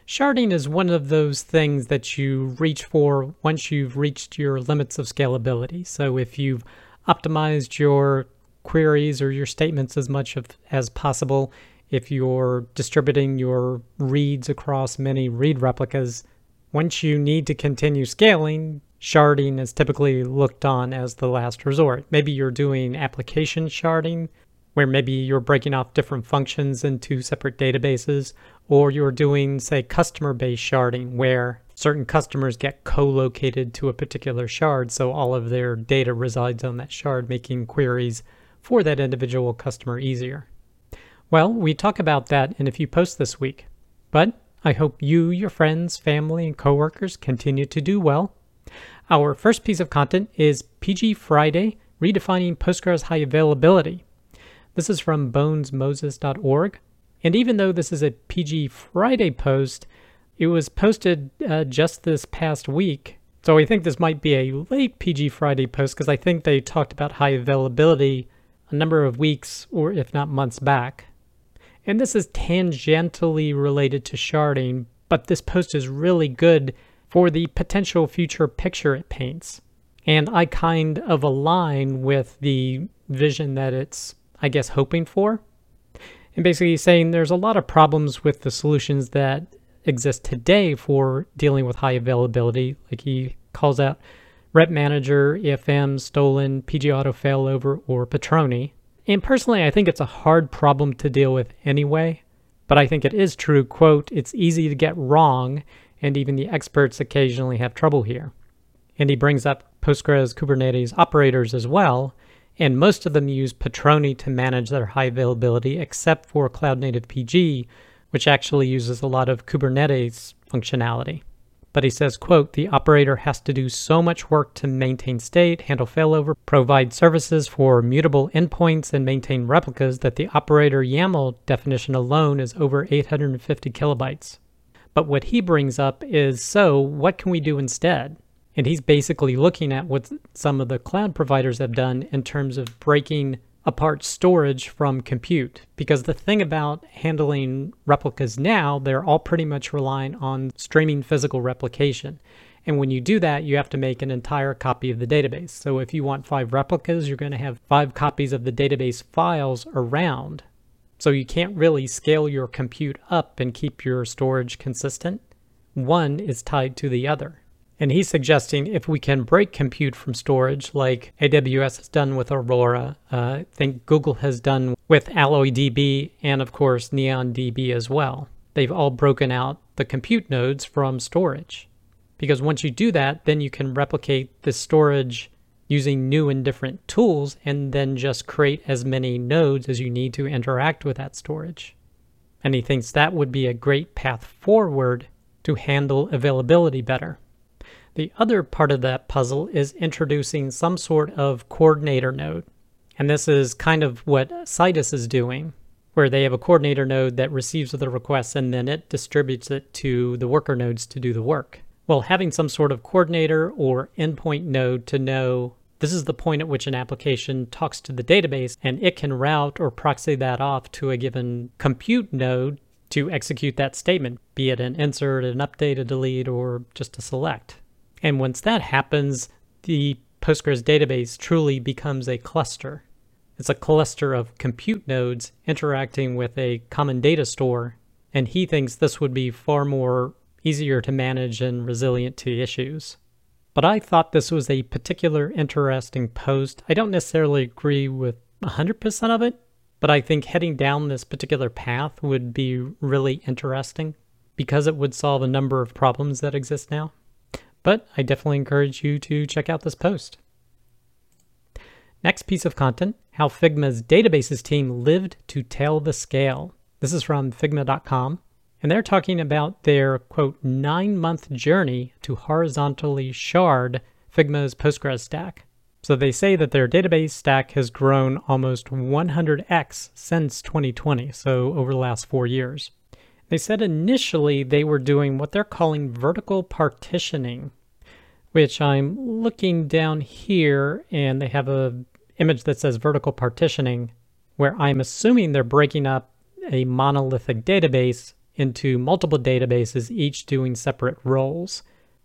Sharding is one of those things that you reach for once you've reached your limits of scalability. So if you've optimized your queries or your statements as much as possible, if you're distributing your reads across many read replicas, once you need to continue scaling, sharding is typically looked on as the last resort. Maybe you're doing application sharding, where maybe you're breaking off different functions into separate databases, or you're doing, say, customer-based sharding, where certain customers get co-located to a particular shard, so all of their data resides on that shard, making queries for that individual customer easier. Well, we talk about that in a few posts this week, but I hope you, your friends, family, and coworkers continue to do well. Our first piece of content is PG Friday, Redefining Postgres High Availability. This is from bonesmoses.org. And even though this is a PG Friday post, it was posted just this past week. So I think this might be a late PG Friday post because I think they talked about high availability a number of weeks or if not months back. And this is tangentially related to sharding, but this post is really good for the potential future picture it paints. And I kind of align with the vision that it's, I guess, hoping for. And basically saying there's a lot of problems with the solutions that exist today for dealing with high availability. Like he calls out Rep Manager, EFM, Stolen, PG Auto Failover, or Patroni. And personally, I think it's a hard problem to deal with anyway. But I think it is true, quote, it's easy to get wrong, and even the experts occasionally have trouble here. And he brings up Postgres Kubernetes operators as well, and most of them use Patroni to manage their high availability, except for Cloud Native PG, which actually uses a lot of Kubernetes functionality. But he says, quote, the operator has to do so much work to maintain state, handle failover, provide services for mutable endpoints, and maintain replicas that the operator YAML definition alone is over 850 kilobytes. But what he brings up is, so what can we do instead? And he's basically looking at what some of the cloud providers have done in terms of breaking apart storage from compute. Because the thing about handling replicas now, they're all pretty much relying on streaming physical replication. And when you do that, you have to make an entire copy of the database. So if you want 5 replicas, you're going to have 5 copies of the database files around. So you can't really scale your compute up and keep your storage consistent. One is tied to the other. And he's suggesting if we can break compute from storage, like AWS has done with Aurora, I think Google has done with AlloyDB, and of course NeonDB as well. They've all broken out the compute nodes from storage. Because once you do that, then you can replicate the storage using new and different tools, and then just create as many nodes as you need to interact with that storage. And he thinks that would be a great path forward to handle availability better. The other part of that puzzle is introducing some sort of coordinator node. And this is kind of what Citus is doing, where they have a coordinator node that receives the requests and then it distributes it to the worker nodes to do the work. Well, having some sort of coordinator or endpoint node to know this is the point at which an application talks to the database, and it can route or proxy that off to a given compute node to execute that statement, be it an insert, an update, a delete, or just a select. And once that happens, the Postgres database truly becomes a cluster. It's a cluster of compute nodes interacting with a common data store, and he thinks this would be far more easier to manage and resilient to issues. But I thought this was a particular interesting post. I don't necessarily agree with 100% of it, but I think heading down this particular path would be really interesting because it would solve a number of problems that exist now. But I definitely encourage you to check out this post. Next piece of content, how Figma's databases team lived to tell the scale. This is from Figma.com, and they're talking about their, quote, 9-month journey to horizontally shard Figma's Postgres stack. So they say that their database stack has grown almost 100x since 2020, so over the last 4 years. They said initially they were doing what they're calling vertical partitioning, which I'm looking down here and they have an image that says vertical partitioning, where I'm assuming they're breaking up a monolithic database into multiple databases, each doing separate roles.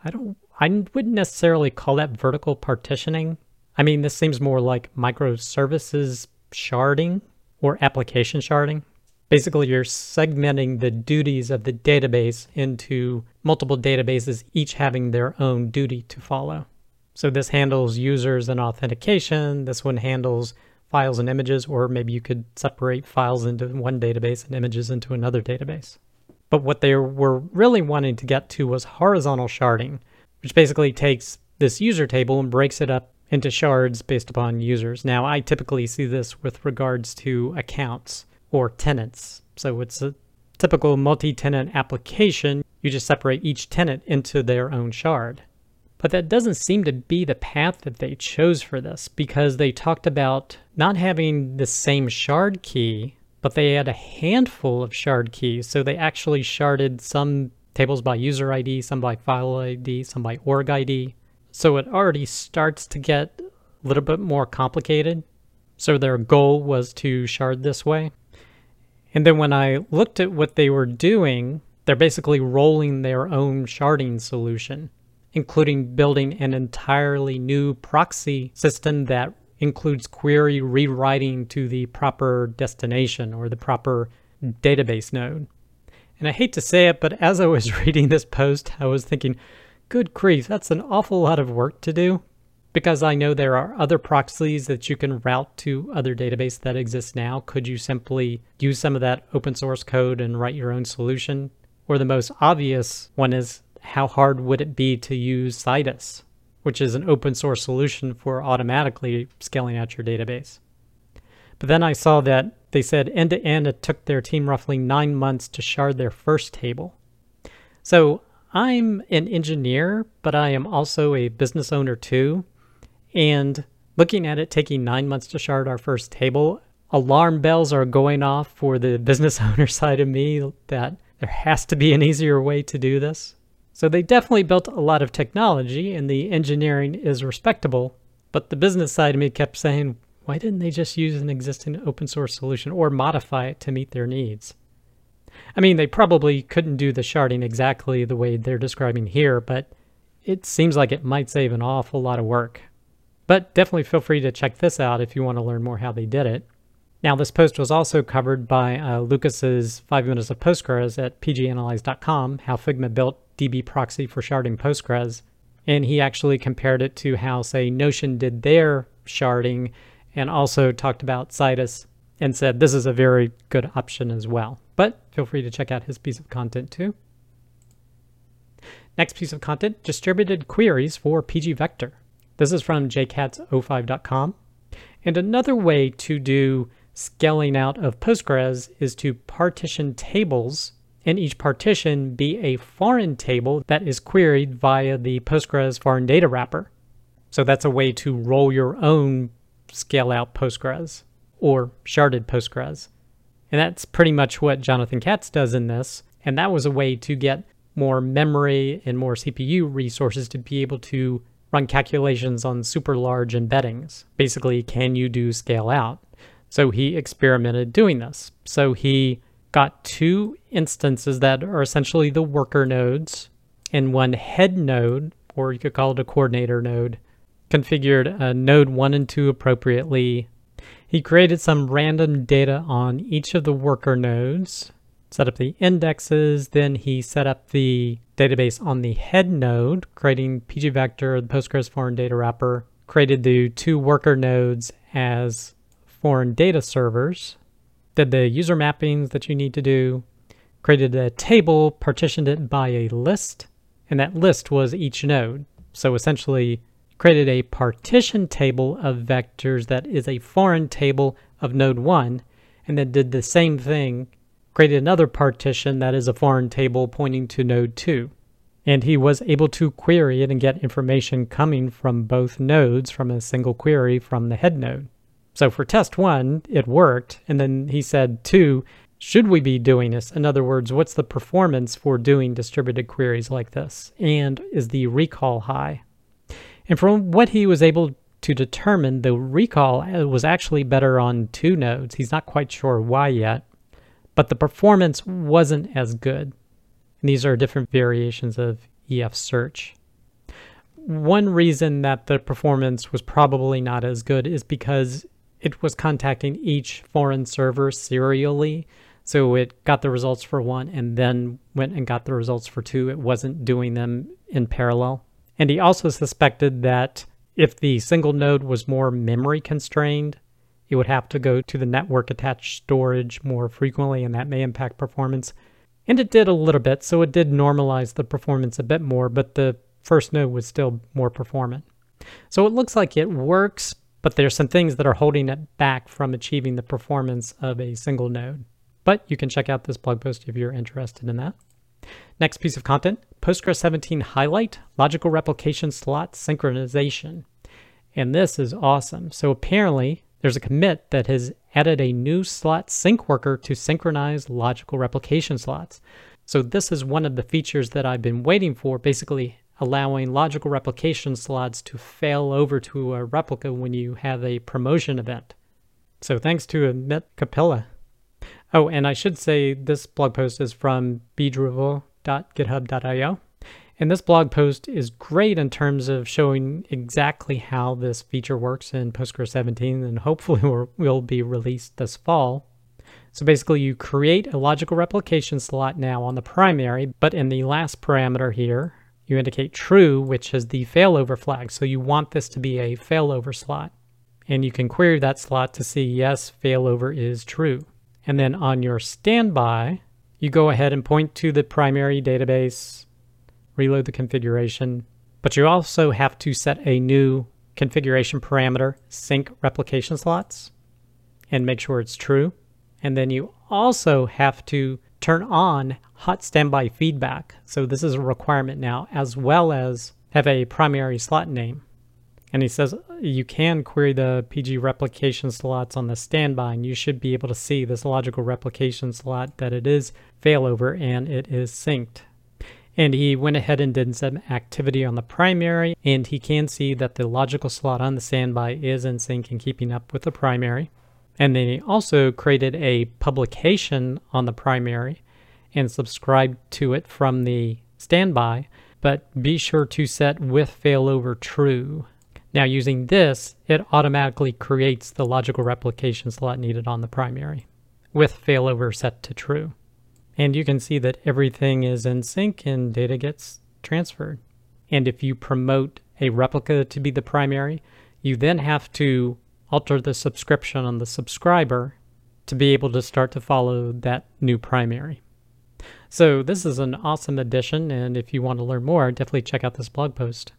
I wouldn't necessarily call that vertical partitioning. I mean, this seems more like microservices sharding or application sharding. Basically, you're segmenting the duties of the database into multiple databases, each having their own duty to follow. So this handles users and authentication. This one handles files and images, or maybe you could separate files into one database and images into another database. But what they were really wanting to get to was horizontal sharding, which basically takes this user table and breaks it up into shards based upon users. Now, I typically see this with regards to accounts or tenants. So it's a typical multi-tenant application. You just separate each tenant into their own shard. But that doesn't seem to be the path that they chose for this, because they talked about not having the same shard key, but they had a handful of shard keys. So they actually sharded some tables by user ID, some by file ID, some by org ID. So it already starts to get a little bit more complicated. So their goal was to shard this way. And then when I looked at what they were doing, they're basically rolling their own sharding solution, including building an entirely new proxy system that includes query rewriting to the proper destination or the proper database node. And I hate to say it, but as I was reading this post, I was thinking, good grief, that's an awful lot of work to do, because I know there are other proxies that you can route to other databases that exist now. Could you simply use some of that open source code and write your own solution? Or the most obvious one is, how hard would it be to use Citus, which is an open source solution for automatically scaling out your database? But then I saw that they said end to end, it took their team roughly 9 months to shard their first table. So I'm an engineer, but I am also a business owner too. And looking at it taking 9 months to shard our first table, alarm bells are going off for the business owner side of me that there has to be an easier way to do this. So they definitely built a lot of technology, and the engineering is respectable, but the business side of me kept saying, why didn't they just use an existing open source solution or modify it to meet their needs? I mean, they probably couldn't do the sharding exactly the way they're describing here, but it seems like it might save an awful lot of work. But definitely feel free to check this out if you want to learn more how they did it. Now, this post was also covered by Lucas's 5 Minutes of Postgres at pganalyze.com, how Figma built DB proxy for sharding Postgres. And he actually compared it to how, say, Notion did their sharding, and also talked about Citus and said this is a very good option as well. But feel free to check out his piece of content too. Next piece of content, distributed queries for pgvector. This is from jcats05.com. And another way to do scaling out of Postgres is to partition tables, and each partition be a foreign table that is queried via the Postgres foreign data wrapper. So that's a way to roll your own scale out Postgres or sharded Postgres. And that's pretty much what Jonathan Katz does in this. And that was a way to get more memory and more CPU resources to be able to run calculations on super large embeddings. Basically, can you do scale out? So he experimented doing this. So he got 2 instances that are essentially the worker nodes and one head node, or you could call it a coordinator node, configured node 1 and 2 appropriately. He created some random data on each of the worker nodes, set up the indexes, then he set up the database on the head node, creating pgvector, the Postgres foreign data wrapper, created the 2 worker nodes as foreign data servers, did the user mappings that you need to do, created a table, partitioned it by a list, and that list was each node. So essentially created a partition table of vectors that is a foreign table of node 1, and then did the same thing, created another partition that is a foreign table pointing to node 2. And he was able to query it and get information coming from both nodes from a single query from the head node. So for test 1, it worked. And then he said, 2, should we be doing this? In other words, what's the performance for doing distributed queries like this? And is the recall high? And from what he was able to determine, the recall was actually better on 2 nodes. He's not quite sure why yet, but the performance wasn't as good. And these are different variations of EF search. One reason that the performance was probably not as good is because it was contacting each foreign server serially. So it got the results for one and then went and got the results for two. It wasn't doing them in parallel. And he also suspected that if the single node was more memory constrained, it would have to go to the network attached storage more frequently, and that may impact performance. And it did a little bit, so it did normalize the performance a bit more, but the first node was still more performant. So it looks like it works, but there's some things that are holding it back from achieving the performance of a single node. But you can check out this blog post if you're interested in that. Next piece of content, Postgres 17 highlight, logical replication slot synchronization. And this is awesome. So apparently there's a commit that has added a new slot sync worker to synchronize logical replication slots. So this is one of the features that I've been waiting for, basically allowing logical replication slots to fail over to a replica when you have a promotion event. So thanks to Amit Kapila. Oh, and I should say this blog post is from bdrevo.github.io. And this blog post is great in terms of showing exactly how this feature works in Postgres 17 and hopefully will be released this fall. So basically you create a logical replication slot now on the primary, but in the last parameter here, you indicate true, which is the failover flag. So you want this to be a failover slot. And you can query that slot to see, yes, failover is true. And then on your standby, you go ahead and point to the primary database, reload the configuration, but you also have to set a new configuration parameter, sync replication slots, and make sure it's true. And then you also have to turn on hot standby feedback. So this is a requirement now, as well as have a primary slot name. And he says you can query the PG replication slots on the standby, and you should be able to see this logical replication slot that it is failover and it is synced. And he went ahead and did some activity on the primary, and he can see that the logical slot on the standby is in sync and keeping up with the primary. And then he also created a publication on the primary and subscribed to it from the standby, but be sure to set with failover true. Now using this, it automatically creates the logical replication slot needed on the primary with failover set to true. And you can see that everything is in sync and data gets transferred. And if you promote a replica to be the primary, you then have to alter the subscription on the subscriber to be able to start to follow that new primary. So this is an awesome addition, and if you want to learn more, definitely check out this blog post.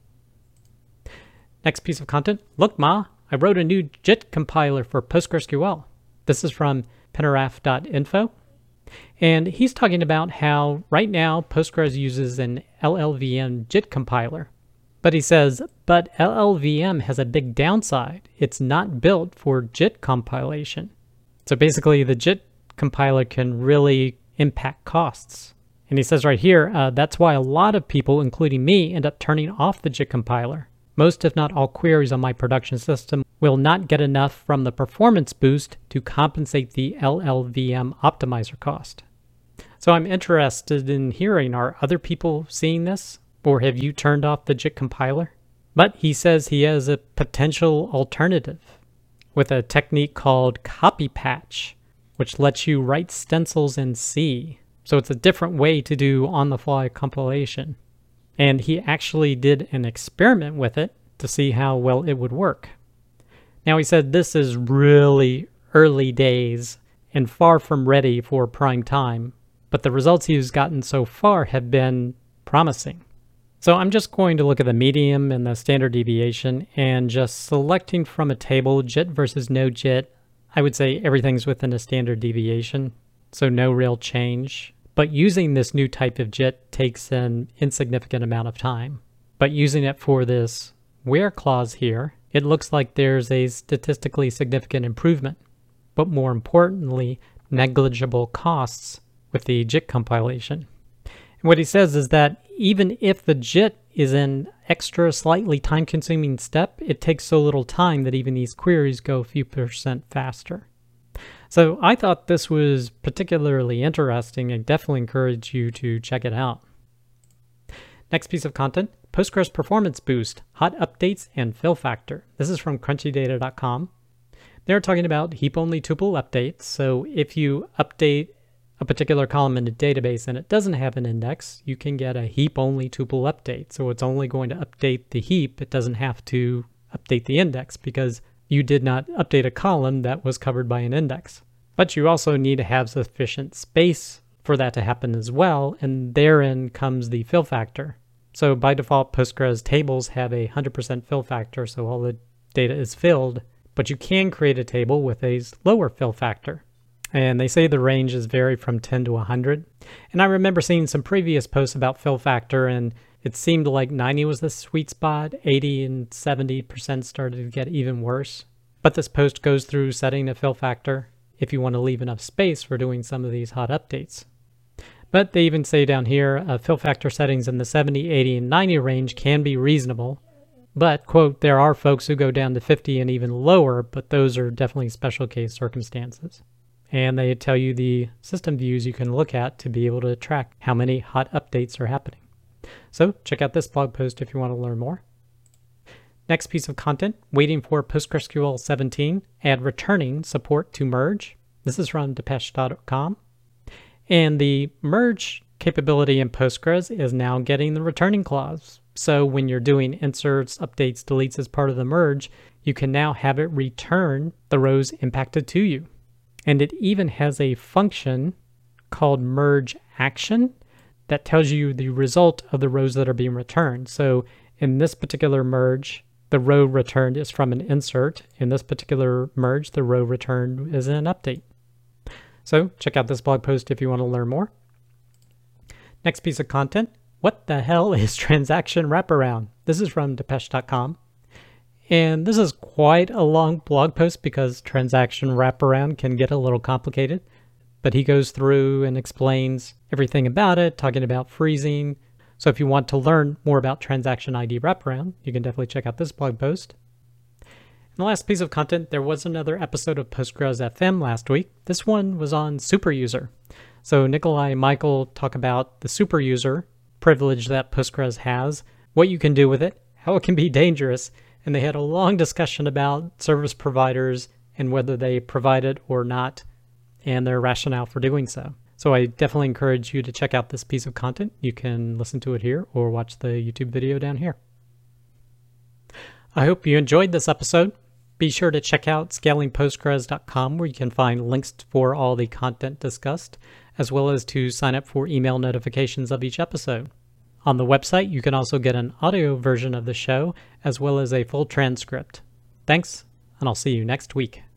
Next piece of content, look Ma, I wrote a new JIT compiler for PostgreSQL. This is from penaraf.info. And he's talking about how right now Postgres uses an LLVM JIT compiler. But he says, but LLVM has a big downside. It's not built for JIT compilation. So basically the JIT compiler can really impact costs. And he says right here, that's why a lot of people, including me, end up turning off the JIT compiler. Most, if not all, queries on my production system will not get enough from the performance boost to compensate the LLVM optimizer cost. So I'm interested in hearing, are other people seeing this? Or have you turned off the JIT compiler? But he says he has a potential alternative with a technique called copy patch, which lets you write stencils in C. So it's a different way to do on-the-fly compilation. And he actually did an experiment with it to see how well it would work. Now he said this is really early days and far from ready for prime time, but the results he's gotten so far have been promising. So I'm just going to look at the median and the standard deviation, and just selecting from a table JIT versus no JIT, I would say everything's within a standard deviation, so no real change. But using this new type of JIT takes an insignificant amount of time. But using it for this where clause here, it looks like there's a statistically significant improvement, but more importantly, negligible costs with the JIT compilation. And what he says is that even if the JIT is an extra slightly time-consuming step, it takes so little time that even these queries go a few % faster. So I thought this was particularly interesting and definitely encourage you to check it out. Next piece of content, Postgres Performance Boost, Hot Updates and Fill Factor. This is from crunchydata.com. They're talking about heap-only tuple updates. So if you update a particular column in a database and it doesn't have an index, you can get a heap-only tuple update. So it's only going to update the heap. It doesn't have to update the index because you did not update a column that was covered by an index. But you also need to have sufficient space for that to happen as well, and therein comes the fill factor. So by default, Postgres tables have a 100% fill factor, so all the data is filled, but you can create a table with a lower fill factor. And they say the ranges vary from 10 to 100. And I remember seeing some previous posts about fill factor, and it seemed like 90 was the sweet spot, 80 and 70% started to get even worse. But this post goes through setting a fill factor if you want to leave enough space for doing some of these hot updates. But they even say down here, fill factor settings in the 70, 80, and 90 range can be reasonable. But, quote, there are folks who go down to 50 and even lower, but those are definitely special case circumstances. And they tell you the system views you can look at to be able to track how many hot updates are happening. So check out this blog post if you want to learn more. Next piece of content, waiting for PostgreSQL 17, add returning support to merge. This is from Depeche.com. And the merge capability in Postgres is now getting the returning clause. So when you're doing inserts, updates, deletes as part of the merge, you can now have it return the rows impacted to you. And it even has a function called merge action that tells you the result of the rows that are being returned. So in this particular merge, the row returned is from an insert. In this particular merge, the row returned is an update. So check out this blog post if you want to learn more. Next piece of content, what the hell is transaction wraparound? This is from Depeche.com. And this is quite a long blog post because transaction wraparound can get a little complicated. But he goes through and explains everything about it, talking about freezing. So if you want to learn more about transaction ID wraparound, you can definitely check out this blog post. And the last piece of content, there was another episode of Postgres FM last week. This one was on superuser. So Nikolai and Michael talk about the superuser privilege that Postgres has, what you can do with it, how it can be dangerous, and they had a long discussion about service providers and whether they provide it or not, and their rationale for doing so. So I definitely encourage you to check out this piece of content. You can listen to it here or watch the YouTube video down here. I hope you enjoyed this episode. Be sure to check out scalingpostgres.com where you can find links for all the content discussed, as well as to sign up for email notifications of each episode. On the website, you can also get an audio version of the show, as well as a full transcript. Thanks, and I'll see you next week.